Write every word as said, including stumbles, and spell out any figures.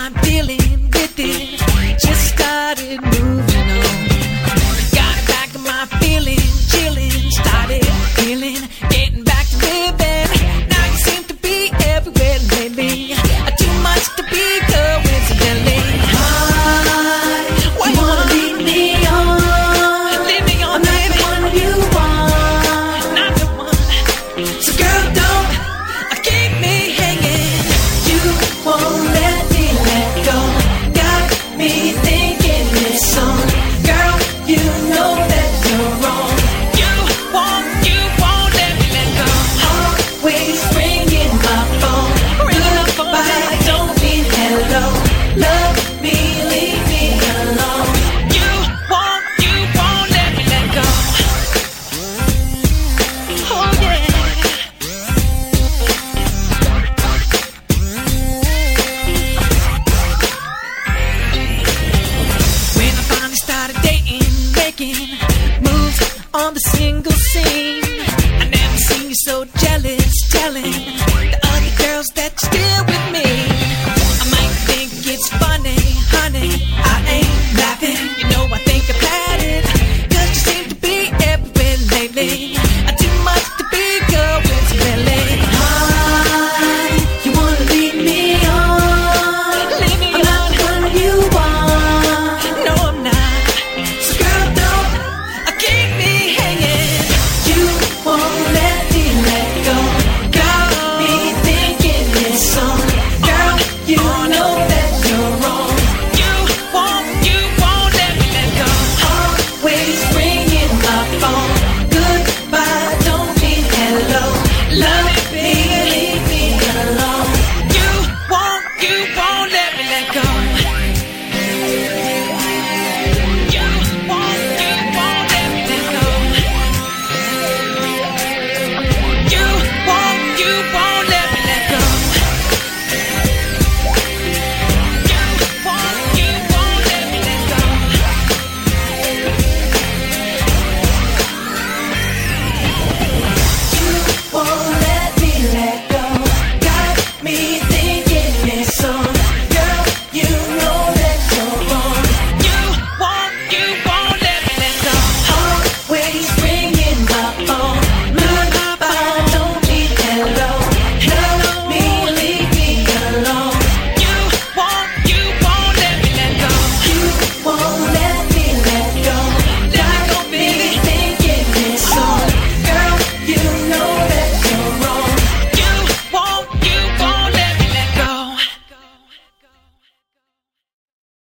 I'm dealing with it. Just started moving on. Got back to my feeling, chilling, started feeling, getting back to living. Now you seem to be everywhere lately. Too much to be coincidentally. Why? Why you wanna lead me on? Lead me on, I'm baby. Not the one you want. Not the one. So girl, don't keep me hanging. You won't let me let go. Got me thinking this song. Girl, you know that you're wrong. You won't, you won't let me let go. Always ringing my phone. Ringing up my phone. I don't mean hello. Love me, leave me alone. You won't, you won't let me let go. Oh yeah. When I finally started dating, making moves on the single scene,